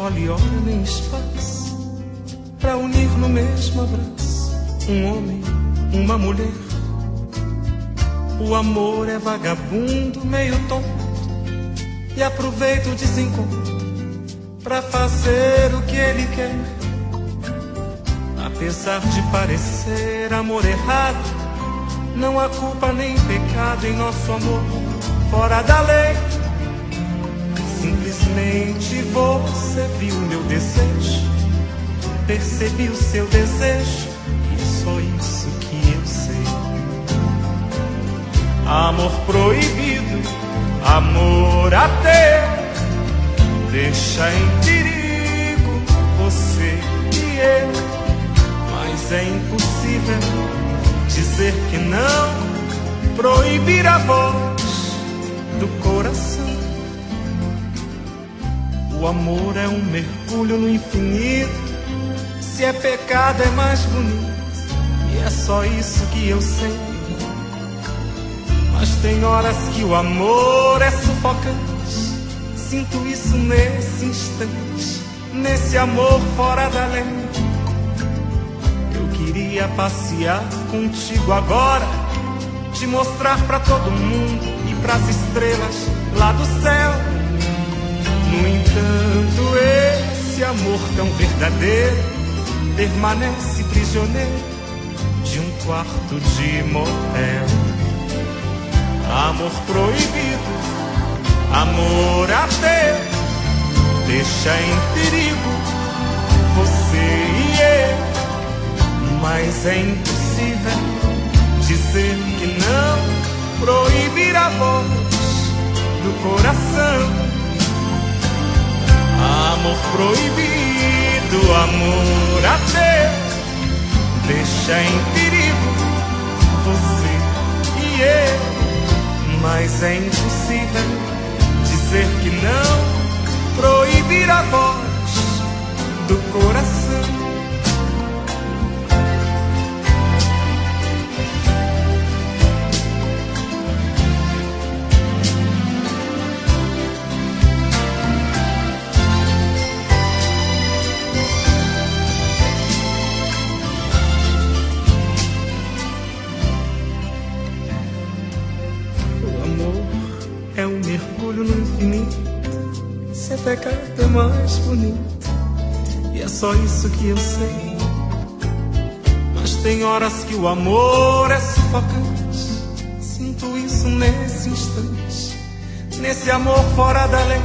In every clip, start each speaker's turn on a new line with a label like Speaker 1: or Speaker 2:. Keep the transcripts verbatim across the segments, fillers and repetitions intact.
Speaker 1: escolhe hora nem espaço pra unir no mesmo abraço um homem, uma mulher. O amor é vagabundo, meio tonto, e aproveita o desencontro pra fazer o que ele quer. Apesar de parecer amor errado, não há culpa nem pecado em nosso amor fora da lei. Simplesmente você viu meu desejo, percebi o seu desejo, e é só isso que eu sei. Amor proibido, amor ateu, deixa em perigo você e eu. Mas é impossível dizer que não, proibir a voz do coração. O amor é um mergulho no infinito, se é pecado é mais bonito, e é só isso que eu sei. Mas tem horas que o amor é sufocante, sinto isso nesse instante, nesse amor fora da lei. Eu queria passear contigo agora, te mostrar pra todo mundo e pras estrelas lá do céu. No entanto, esse amor tão verdadeiro permanece prisioneiro de um quarto de motel. Amor proibido, amor ateu, deixa em perigo você e eu. Mas é impossível dizer que não, proibir a voz do coração. Amor proibido, amor ateu, deixa em perigo você e eu. Mas é impossível dizer que não, proibir a voz do coração. É um mergulho no infinito, se é pecado é mais bonito, e é só isso que eu sei. Mas tem horas que o amor é sufocante, sinto isso nesse instante, nesse amor fora da lei.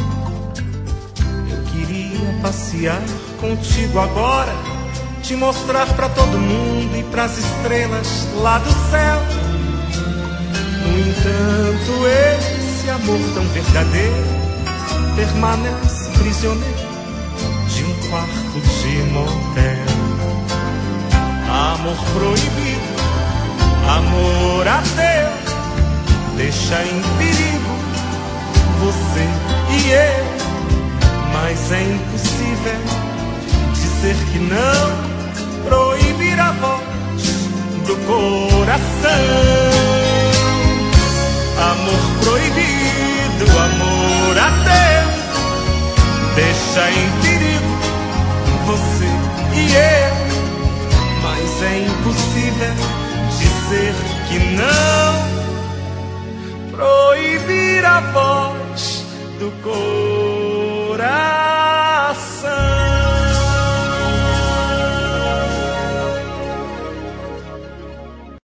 Speaker 1: Eu queria passear contigo agora, te mostrar pra todo mundo e pras estrelas lá do céu. No entanto, esse amor tão verdadeiro permanece prisioneiro de um quarto de motel. Amor proibido, amor ateu, deixa em perigo você e eu. Mas é impossível dizer que não, proibir a voz do coração. Amor proibido, amor ateu, deixa em perigo você e eu. Mas é impossível dizer que não, proibir a voz do coração.